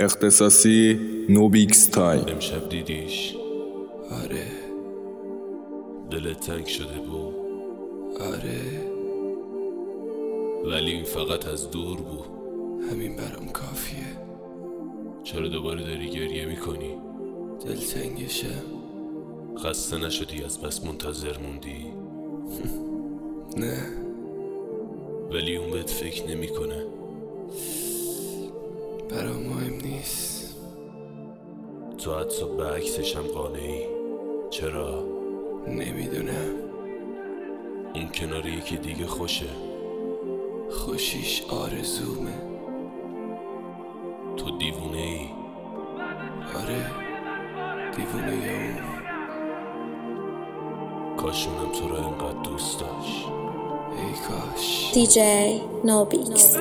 اختصاصی نوبیکس تایم. امشب دیدیش؟ آره. دلت تنگ شده بود؟ آره. ولی این فقط از دور بود. همین برام کافیه. چرا دوباره داری گریه میکنی؟ دلتنگشم. خسته نشدی از بس منتظر موندی؟ نه. ولی اون بهت فکر نمیکنه. برام مهم نیست. تو حتی به عکسش هم قانعی. چرا؟ نمیدونم. اون کنار یکی دیگه خوشه. خوشیش آرزومه. تو دیوونه ای. آره، دیوونه اون. کاش اونم تو رو انقدر دوست داشت. ای کاش. دیجی نوبیکس.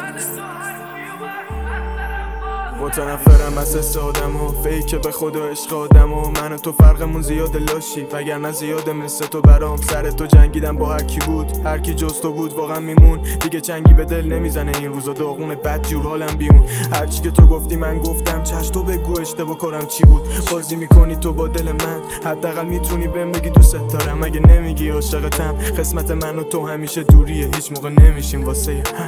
متنفرم از حس آدم و فیک به خدا عشق آدم و من و تو فرقمون زیاده لاشی وگرنه زیاده مثل تو برام. سر تو جنگیدم با هر کی بود، هر کی جز تو بود واقعا میمون. دیگه چنگی به دل نمیزنه این روزا، داغونه بد جور حالم بیمون. هرچی که تو گفتی من گفتم چش، تو بگو اشتباه کارم چی بود. بازی میکنی تو با دل من، حداقل میتونی بهم بگی دوست دارم. مگه نمیگی عاشقتم؟ قسمت من و تو همیشه دوریه، هیچ موقع نمیشیم واسه هم.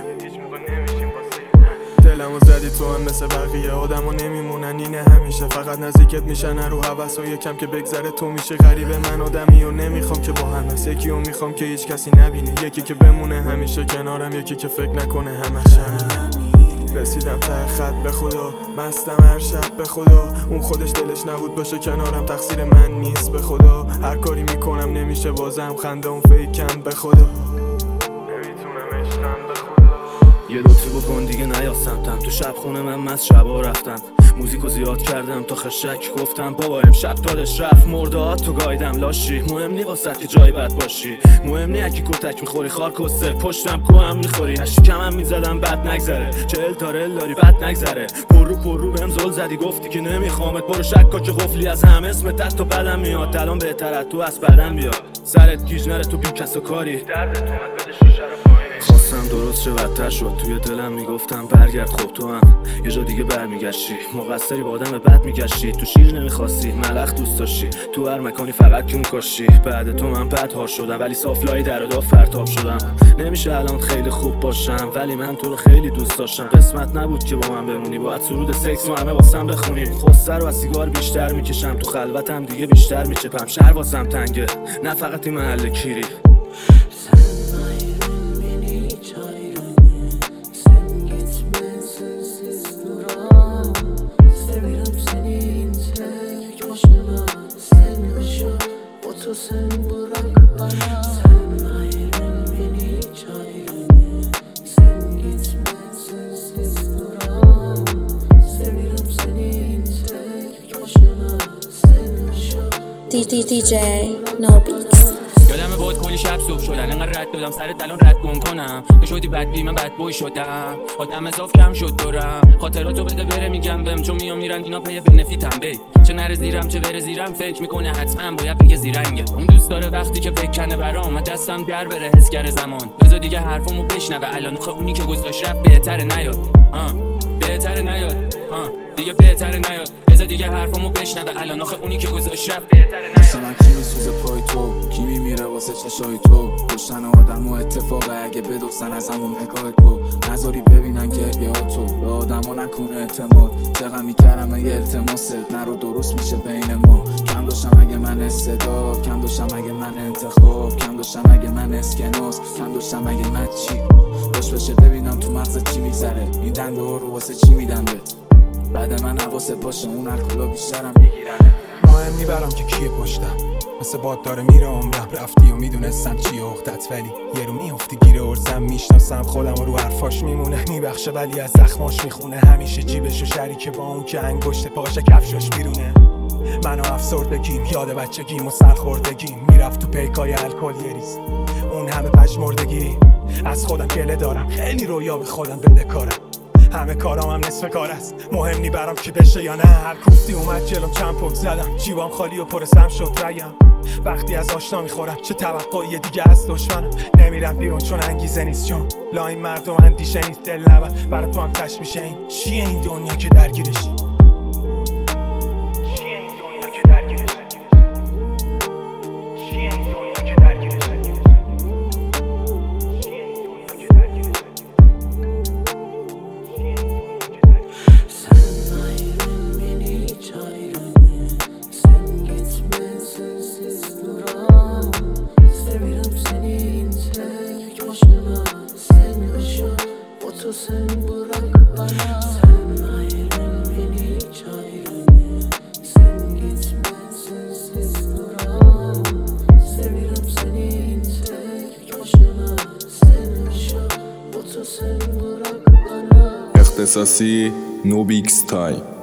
دلمو زدی تو هم مثل بقیه آدمو نمیمونن اینه همیشه، فقط نزدیکت میشن رو حوث و یکم که بگذره تو میشه غریبه. من آدمی و نمیخوام که با هم هست، یکی و میخوام که هیچ کسی نبینه، یکی که بمونه همیشه کنارم، یکی که فکر نکنه همش همینه. رسیدم ته خط به خدا، مستم هر شب به خدا. اون خودش دلش نبود باشه کنارم، تقصیر من نیست به خدا. هر کاری میکنم نمیشه بازم، خنده اون فیکم به خدا. نمیتونم عشقم به خدا. یه لطفی بکن دیگه نیاسمتم، تو شب خونه من مست شبا رفتم، موزیکو زیاد کردم تا خشک گفتم بابا امشب تادش رفت مرده تو گایدم لاشی. مهم نی واسط که جای بد باشی، مهم نی اکی کتک میخوری خار کسته پشتم کوهم میخوری. نشی کمم میزدم بد نگذره، 40 تا رل داری بد نگذره. پر رو بهم زل زدی گفتی که نمیخوامت، برو شکا که قفلی از هم اسمت از تو بدم میاد. الان بهتر از تو از بدم بیاد، سرت گیج نره تو بی کس و کاری. دردت اومد بده شیشه رو پایین. خواستم درست شه بدتر شد، توی دلم میگفتم برگرد. خب تو هم یه جا دیگه برمیگشتی، مقصری با آدم بد میگشتی. تو شیر نمیخواستی ملخ دوست داشتی، تو هر مکانی فقط کون کاشتی. بعد تو من بد هار شدم ولی صافلایی در و داف فرتاب شدم. نمیشه الان خیلی خوب باشم ولی من تو رو خیلی دوست داشتم. قسمت نبود که با من بمونی، باید سرود سکس و همه واسم بخونی. خسته رو از سیگار بیشتر میکشم، تو خلوتم دیگه بیشتر میچپم. شهر واسم تنگه نه فقط این محل کیری. Sen bırak bana, sen ayrıl beni hiç ayrılma. Sen gitme sensiz duramam. Seviyorum seni tek başına. Sen aşağı DJ نوبیکس. یادمه بود کلی شب صبح شدن انقدر رد دادم سرت الان رد گم کنم. تو شدی بدبی من بد بوی شدم، آدم اضاف کم شد دورم. خاطراتو بده بره میگم بهم، چون میام میرن اینا پی بنفیتم بی. چه نره زیرم چه بره زیرم فکر میکنه حتما باید بگه زیرنگه. اون دوست داره وقتی که بکنه برام من دستم در بره حسگر زمان. بذار دیگه حرفمو بشنوه الان، خب اونی که گذاشت رفت بهتره نیاد. بهتره نیاد دیگه بهتره نیاد. بذار دیگه حرفمو بشنوه الان، آخه اونی که گذاشت رفت بهتره نیاد. مثلا کی میسوزه پای تو، کی میمیره واسه چشای تو. کشتن آدم و اتفاقه اگه بدوستن از همون حکای تو. نذاری ببینن گریه ها تو، به آدم ها نکنه اعتماد. چقدر میکرم یه التماست نرو درست میشه بین ما. کم داشتم اگه من استعداد، کم داشتم اگه من انتخاب، کم داشتم اگه من اسکناس، کم داشتم اگه من چی باش بشه ببینم تو مغزت چی میگذره. این دنده ها رو واسه چی میدن بهت، بعد من حواست باشه اون الکلا بیشترم میگیرنه. مهم نی برام که کیه پشتم، مثل باد داره میره عمرم. رفتی و میدونستم چیه اختت، ولی یه رو میافتی گیره ارزم. میشناسم خودم و رو حرفاش میمونه، میبخشه ولی از زخماش میخونه. همیشه جیبش و شریکه با اون که انگشت پاشه کفشاش بیرونه. من و افسردگیم یاد بچگیم و سرخوردگیم، میرفت تو پیکای الکل یه ریز اون همه پژمردگی. از خودم گله دارم خیلی، رویا به خودم بدهکارم. همه کارام هم نصف کار است، مهم نی برام کی بشه یا نه. هر کوفتی اومد جلوم چند پک زدم، جیبام خالی و پر سم شد رگم. وقتی از آشنا میخورم چه توقعی دیگه از دشمنم. نمیرم بیرون چون انگیزه نیست، چون لا این مردم اندیشه نیست. دل نبر برای تو هم تش میشه. این چیه این دنیا که درگیرشی؟ to sen bırak bana. Sen ayırın beni hiç ayrı. Sen gitme sensiz duramam. Seviyorum seni tek başına. Sen yaşa, o to sen bırak bana. اختصاصی نوبیکس تایم